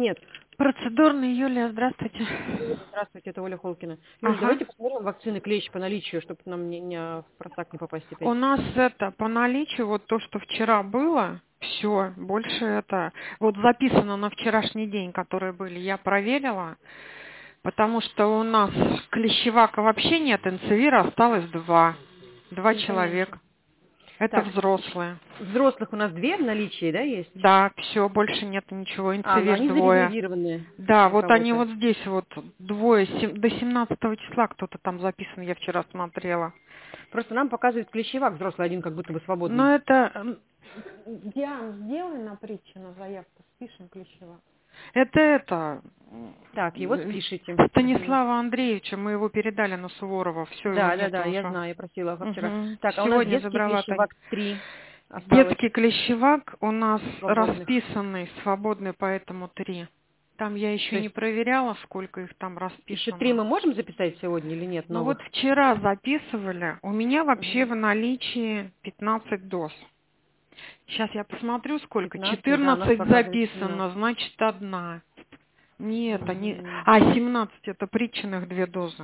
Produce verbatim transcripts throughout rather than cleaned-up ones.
нет. Процедурный, Юлия, здравствуйте. Здравствуйте, это Оля Холкина. Юля, Ага. давайте посмотрим вакцины клещ по наличию, чтобы нам не, не в просак не попасть опять. У нас это по наличию, вот то, что вчера было, все, больше это, вот записано на вчерашний день, которые были, я проверила, потому что у нас клещевака вообще нет, энцевира осталось два, два Ну, человека. понятно. Это Так, взрослые. взрослых у нас две в наличии, да, есть? Да, все, больше нет ничего, А, ну инцевир они двое. зарегулированные Да, у вот они кого-то. вот здесь вот двое, сем- до семнадцатого числа кто-то там записан, я вчера смотрела. Просто нам показывает клещевак взрослый один, как будто бы свободный. Но это... м, Диан, сделай на притче, на заявку, спишем ключево. Это это... Так, его м, спишите. Мгм. Станислава Андреевича, мы его передали на Суворова, все, его Да, да, нету да, я уже. знаю, я просила его вчера. Мгм. Так, а у нас Сегодня детский забрала Таня. клещевак три осталось Детский клещевак у нас свободных. расписанный, свободный, поэтому три. Там я То еще не есть проверяла, сколько их там еще три расписано. мы можем записать сегодня или нет, Ну вот новых? вчера записывали, у меня вообще Мгм. в наличии пятнадцать доз. Сейчас я посмотрю, сколько. пятнадцать, да, у нас четырнадцать показывает записано, семнадцать. значит одна. Нет, они... Мгм. А, семнадцать это притченных две дозы.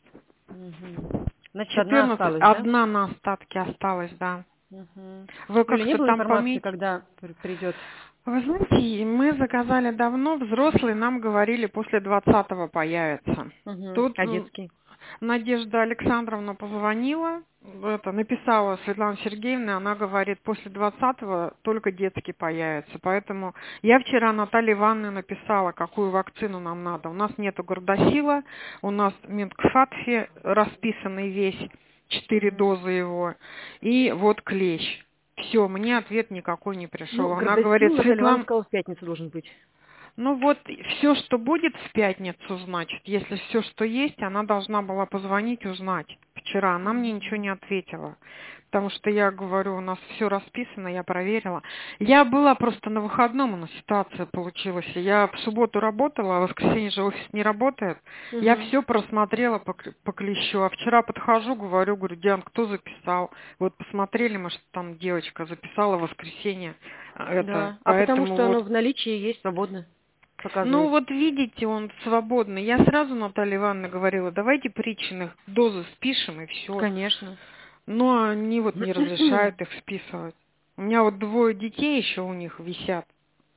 Мгм. Значит, одна четырнадцать, осталась, да? одна на остатке осталась, да. Мгм. Вы Юля, не как-то было там информации, пометь... когда при- придет? Вы знаете, мы заказали давно, взрослые нам говорили, после двадцатого появится. Мгм. Тут А м, детский? Надежда Александровна позвонила, это, написала Светлана Сергеевна, она говорит, после двадцатого только детский появится. Поэтому я вчера Наталье Ивановне написала, какую вакцину нам надо. У нас нету гордосила, у нас Менкфатфи расписанный весь, четыре Мгм. дозы его, и вот клещ. Все, мне ответ никакой не пришел. Ну, Она говорит, Гордосил, Наталья Ивановна Светлана, сказала, в пятницу должен быть. ну вот все, что будет в пятницу, значит, если все, что есть, она должна была позвонить, узнать. Вчера она мне ничего не ответила, потому что я говорю, у нас все расписано, я проверила. Я была просто на выходном, у нас ситуация получилась. Я в субботу работала, а в воскресенье же офис не работает. Я Мгм. все просмотрела по, кл- по клещу, а вчера подхожу, говорю, говорю, Диан, кто записал? Вот посмотрели мы, что там девочка записала в воскресенье. а, Это, Да. А потому поэтому что вот. оно в наличии есть свободно, Ну показывает. вот видите, он свободный. Я сразу Наталье Ивановне говорила, давайте притченных дозы спишем и все. Конечно. Но они вот не разрешают их списывать. У меня вот двое детей еще у них висят.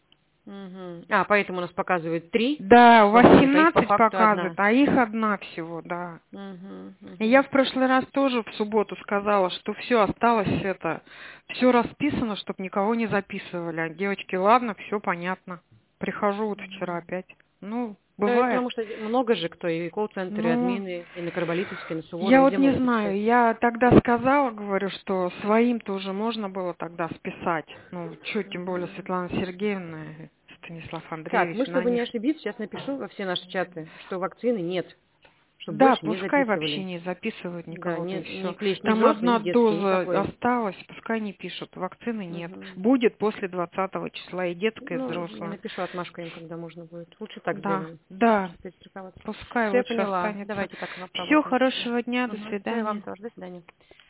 Мгм. А, поэтому у нас показывает три Да, у вас свободных, а их по семнадцать факту показывает, одна. а их одна всего, да. Мгм. И я Мгм. в прошлый раз тоже в субботу сказала, что все осталось это, все расписано, чтобы никого не записывали. А девочки, ладно, все понятно. Прихожу вот вчера опять. Ну, Да, это бывает. потому что много же кто, и колл-центры, и Ну, админы, и на Карболитовской, и на я Суворовой, вот где не могут написать? знаю, я тогда сказала, говорю, что своим тоже можно было тогда списать. Ну, что, тем более Мгм. Светлана Сергеевна и Станислав Так, мы, Андреевич, на чтобы не них. ошибиться, сейчас напишу во все наши чаты, что вакцины нет, чтобы Да, больше не пускай вообще записывали. не записывают Да, никого-то не, и не все. клещ, не Там взрослый, одна не детский, доза никакой. осталась, пускай не пишут, вакцины нет. Мгм. Будет после двадцатого числа и детская, и Ну, я взрослая. напишу отмашку им, когда можно будет. Лучше так Да, сделаем, да, чтобы перестраховаться. пускай Все, я лучше поняла. останется. Давайте так Всего попробуем. хорошего дня, до Угу. Все, и вам свидания. тоже. До свидания.